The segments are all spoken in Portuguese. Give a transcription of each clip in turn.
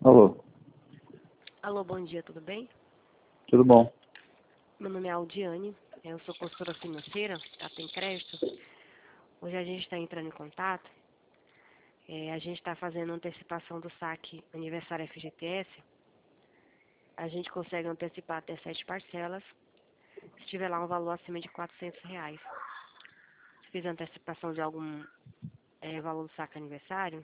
Alô, Alô, bom dia, tudo bem? tudo bom? Meu nome é Aldiane, eu sou consultora financeira, tá? Tem crédito. Hoje a gente está entrando em contato, a gente está fazendo antecipação do saque aniversário FGTS. A gente consegue antecipar até 7 parcelas, se tiver lá um valor acima de R$ 400. Se fizer antecipação de algum valor do saque aniversário?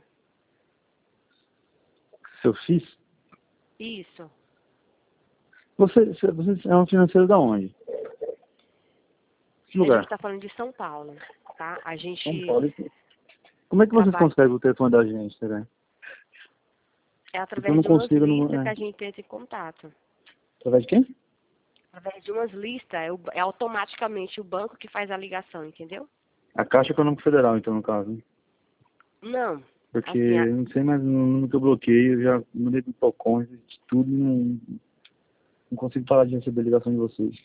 Se eu fiz? Isso. Você é um financeiro da onde? Que A gente lugar? está falando de São Paulo, tá? A São gente Paulo. Como é que vocês trabalha conseguem o telefone da gente, né? Porque eu através não de umas consigo, listas que a gente entra em contato. Através de quem? Através de umas listas, é automaticamente o banco que faz a ligação, entendeu? A Caixa Econômica Federal, então, no caso. Né? Não, Porque assim, eu não sei mais o número que eu bloqueei, eu já mandei pro Procon, de tudo, e não consigo parar de receber ligação de vocês.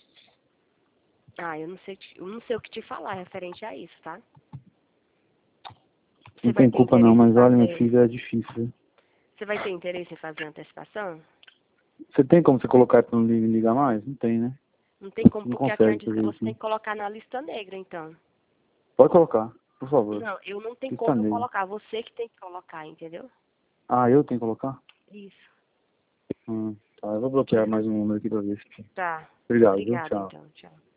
eu não sei o que te falar referente a isso, tá? Não Você vai tem ter culpa não, interesse em mas olha, meu fazer, filho, é difícil. Viu? você vai ter interesse em fazer antecipação? Você tem como você colocar pra não ligar mais? Não tem, né? Não tem como, Você não porque aqui consegue onde fazer você isso, tem né? que colocar na lista negra, então. Pode colocar, por favor. Não, eu não tenho Lista como negra. colocar, você que tem que colocar, entendeu? Ah, eu tenho que colocar? Isso. Tá, eu vou bloquear mais um número aqui pra ver. Tá. Obrigado, viu? Obrigada, Tchau. então. Tchau.